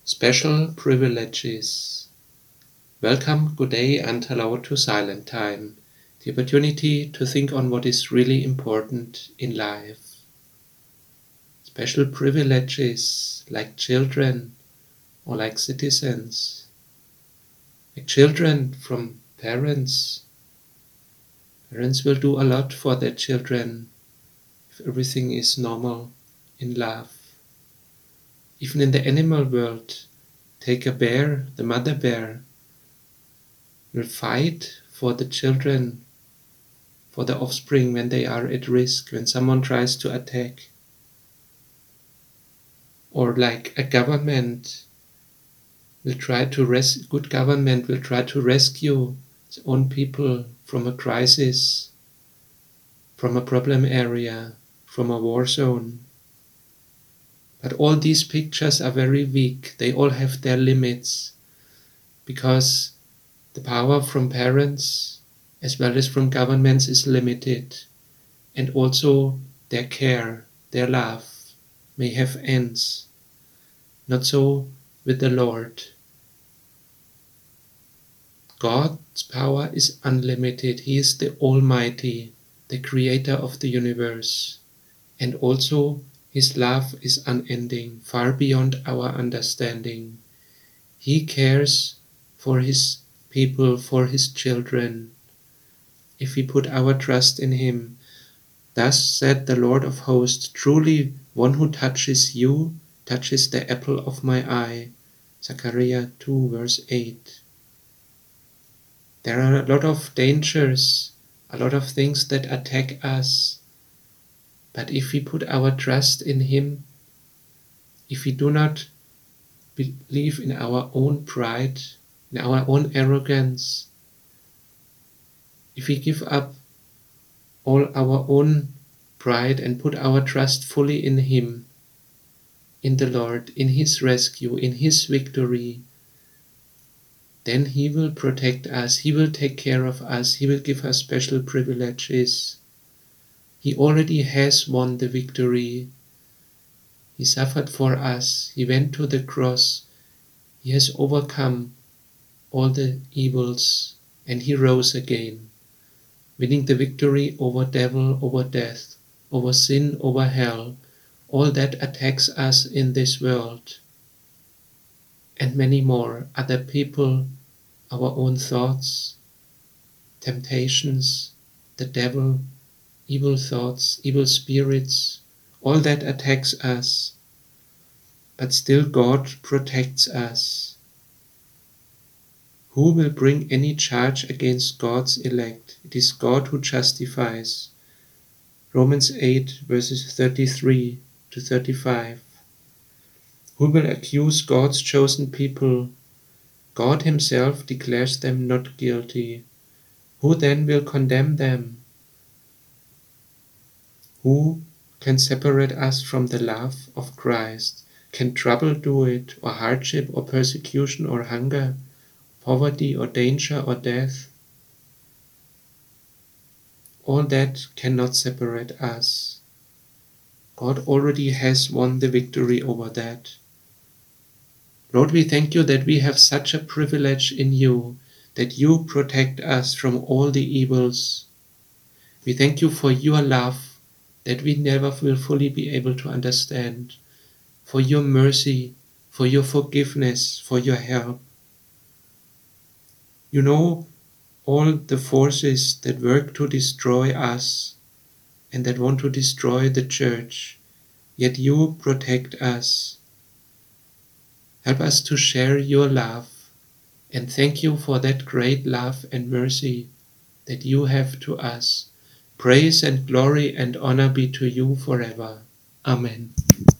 Special privileges. Welcome, good day, and hello to Silent Time, the opportunity to think on what is really important in life. Special privileges like children or like citizens. Like children from parents. Parents will do a lot for their children if everything is normal in love. Even in the animal world, take a bear, the mother bear will fight for the children, for the offspring when they are at risk, when someone tries to attack. Or like a government will try to good government will try to rescue its own people from a crisis, from a problem area, from a war zone. But all these pictures are very weak. They all have their limits because the power from parents as well as from governments is limited, and also their care, their love may have ends. Not so with the Lord. God's power is unlimited. He is the Almighty, the Creator of the universe, and also His love is unending, far beyond our understanding. He cares for His people, for His children, if we put our trust in Him. Thus said the Lord of hosts, truly one who touches you touches the apple of my eye. Zechariah 2 verse 8. There are a lot of dangers, a lot of things that attack us. But if we put our trust in Him, if we do not believe in our own pride, in our own arrogance, if we give up all our own pride and put our trust fully in Him, in the Lord, in His rescue, in His victory, then He will protect us, He will take care of us, He will give us special privileges. He already has won the victory. He suffered for us, He went to the cross, He has overcome all the evils, and He rose again, winning the victory over devil, over death, over sin, over hell, all that attacks us in this world, and many more, other people, our own thoughts, temptations, the devil, evil thoughts, evil spirits, all that attacks us. But still God protects us. Who will bring any charge against God's elect? It is God who justifies. Romans 8 verses 33 to 35. Who will accuse God's chosen people? God Himself declares them not guilty. Who then will condemn them? Who can separate us from the love of Christ? Can trouble do it, or hardship, or persecution, or hunger, poverty, or danger, or death? All that cannot separate us. God already has won the victory over that. Lord, we thank You that we have such a privilege in You, that You protect us from all the evils. We thank You for Your love that we never will fully be able to understand, for Your mercy, for Your forgiveness, for Your help. You know all the forces that work to destroy us and that want to destroy the church, yet You protect us. Help us to share Your love, and thank You for that great love and mercy that You have to us. Praise and glory and honor be to You forever. Amen.